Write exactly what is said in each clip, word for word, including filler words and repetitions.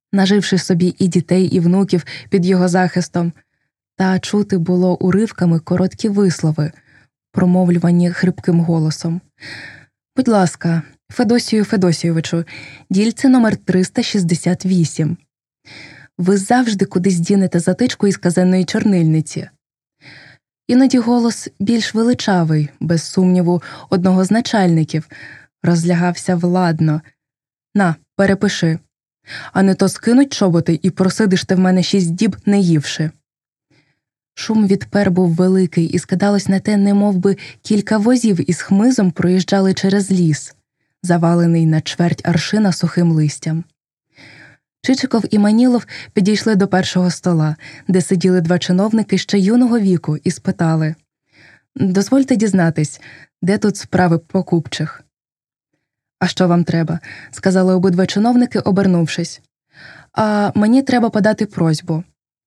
наживши собі і дітей, і внуків під його захистом. Та чути було уривками короткі вислови, промовлювані хрипким голосом. «Будь ласка, Федосію Федосійовичу, дільце номер триста шістдесят вісім. Ви завжди кудись дінете затичку із казенної чорнильниці». Іноді голос більш величавий, без сумніву, одного з начальників, розлягався владно. «На, перепиши. А не то скинуть чоботи і просидиш ти в мене шість діб, не ївши». Шум від пер був великий, і скидалось на те, немов би кілька возів із хмизом проїжджали через ліс, завалений на чверть аршина сухим листям. Чичиков і Манілов підійшли до першого стола, де сиділи два чиновники ще юного віку, і спитали: «Дозвольте дізнатись, де тут справи покупчих?» «А що вам треба?» – сказали обидва чиновники, обернувшись. «А мені треба подати просьбу».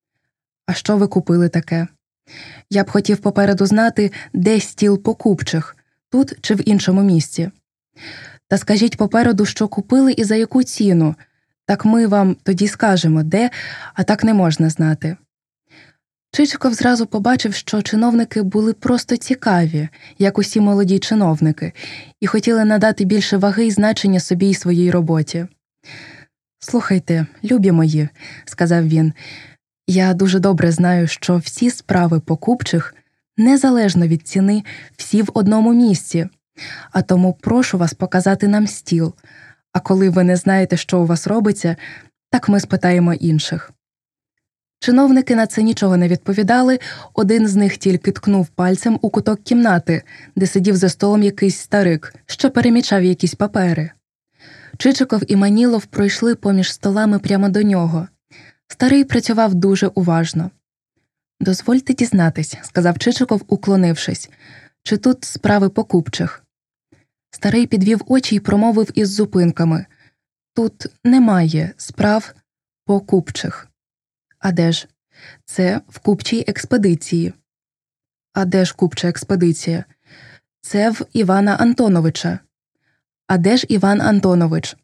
«А що ви купили таке?» «Я б хотів попереду знати, де стіл покупчих, тут чи в іншому місці». «Та скажіть попереду, що купили і за яку ціну, так ми вам тоді скажемо, де, а так не можна знати». Чичиков зразу побачив, що чиновники були просто цікаві, як усі молоді чиновники, і хотіли надати більше ваги і значення собі й своїй роботі. «Слухайте, любі мої», – сказав він, – «я дуже добре знаю, що всі справи покупчих, незалежно від ціни, всі в одному місці, а тому прошу вас показати нам стіл, а коли ви не знаєте, що у вас робиться, так ми спитаємо інших». Чиновники на це нічого не відповідали, один з них тільки ткнув пальцем у куток кімнати, де сидів за столом якийсь старик, що перемічав якісь папери. Чичиков і Манілов пройшли поміж столами прямо до нього. Старий працював дуже уважно. «Дозвольте дізнатись», – сказав Чичиков, уклонившись, – «чи тут справи покупчих?» Старий підвів очі й промовив із зупинками: «Тут немає справ покупчих». «А де ж?» «Це в купчій експедиції». «А де ж купча експедиція?» «Це в Івана Антоновича». «А де ж Іван Антонович?»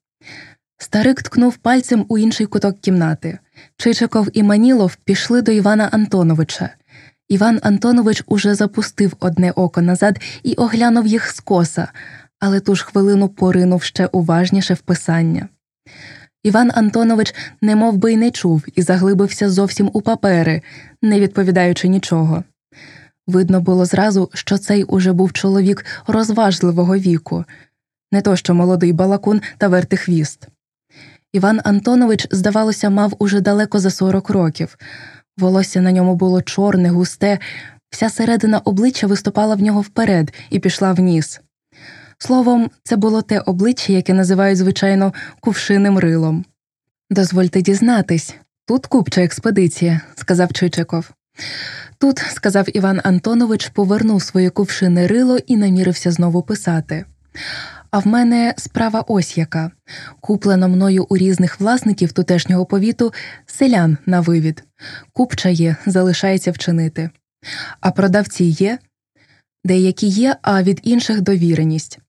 Старик ткнув пальцем у інший куток кімнати. Чичиков і Манілов пішли до Івана Антоновича. Іван Антонович уже запустив одне око назад і оглянув їх скоса, але ту ж хвилину поринув ще уважніше в писання. Іван Антонович немов би й не чув і заглибився зовсім у папери, не відповідаючи нічого. Видно було зразу, що цей уже був чоловік розважливого віку, не то що молодий балакун та вертихвіст. Іван Антонович, здавалося, мав уже далеко за сорок років. Волосся на ньому було чорне, густе, вся середина обличчя виступала в нього вперед і пішла вниз. Словом, це було те обличчя, яке називають, звичайно, кувшинним рилом. «Дозвольте дізнатись, тут купча експедиція», – сказав Чичиков. «Тут», – сказав Іван Антонович, повернув своє кувшинне рило і намірився знову писати. «А в мене справа ось яка. Куплено мною у різних власників тутешнього повіту селян на вивід. Купча є, залишається вчинити. А продавці є? Деякі є, а від інших довіреність.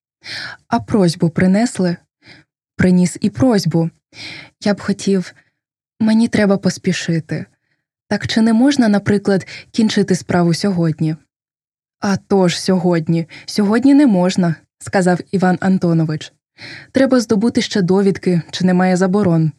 А просьбу принесли? Приніс і просьбу. Я б хотів... Мені треба поспішити. Так чи не можна, наприклад, кінчити справу сьогодні?» «А то ж сьогодні. Сьогодні не можна», – сказав Іван Антонович. «Треба здобути ще довідки, чи немає заборон.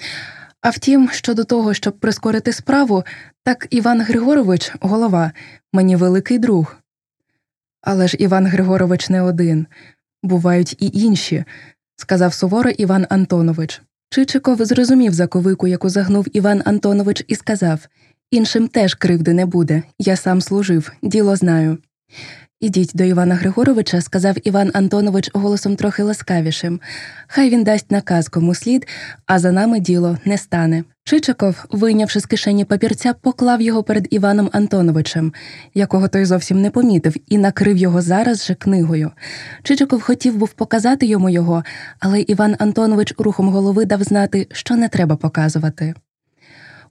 А втім, щодо того, щоб прискорити справу, так Іван Григорович, голова, мені великий друг». «Але ж Іван Григорович не один. Бувають і інші», – сказав суворо Іван Антонович. Чичиков зрозумів заковику, яку загнув Іван Антонович, і сказав: «Іншим теж кривди не буде, я сам служив, діло знаю». «Ідіть до Івана Григоровича», – сказав Іван Антонович голосом трохи ласкавішим. «Хай він дасть наказ кому слід, а за нами діло не стане». Чичиков, вийнявши з кишені папірця, поклав його перед Іваном Антоновичем, якого той зовсім не помітив, і накрив його зараз же книгою. Чичиков хотів був показати йому його, але Іван Антонович рухом голови дав знати, що не треба показувати.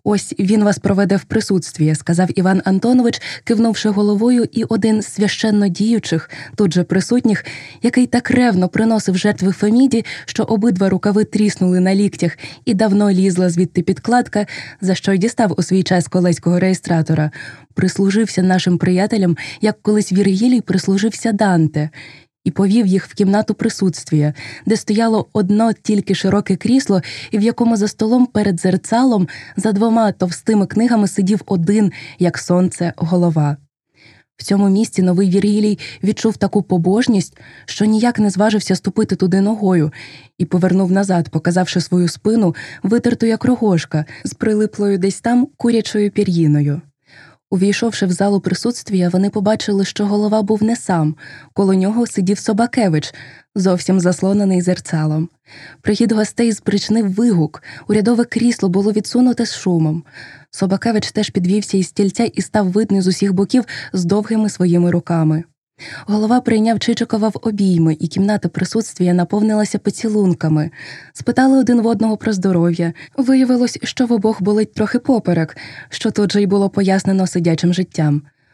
«Ось він вас проведе в присутствіє», – сказав Іван Антонович, кивнувши головою, і один з священно діючих, тут же присутніх, який так ревно приносив жертви Феміді, що обидва рукави тріснули на ліктях і давно лізла звідти підкладка, за що й дістав у свій час колеського реєстратора, прислужився нашим приятелям, як колись Віргілій прислужився Данте, і повів їх в кімнату присутствія, де стояло одно тільки широке крісло, і в якому за столом перед зерцалом за двома товстими книгами сидів один, як сонце, голова. В цьому місці новий Віргілій відчув таку побожність, що ніяк не зважився ступити туди ногою, і повернув назад, показавши свою спину, витерту як рогожка, з прилиплою десь там курячою пір'їною. Увійшовши в залу присутствія, вони побачили, що голова був не сам, коло нього сидів Собакевич, зовсім заслонений зерцалом. Прихід гостей спричинив вигук, урядове крісло було відсунуте з шумом. Собакевич теж підвівся із стільця і став видний з усіх боків з довгими своїми руками. Голова прийняв Чичикова в обійми, і кімната присутствія наповнилася поцілунками. Спитали один в одного про здоров'я. Виявилось, що в обох болить трохи поперек, що тут же й було пояснено сидячим життям.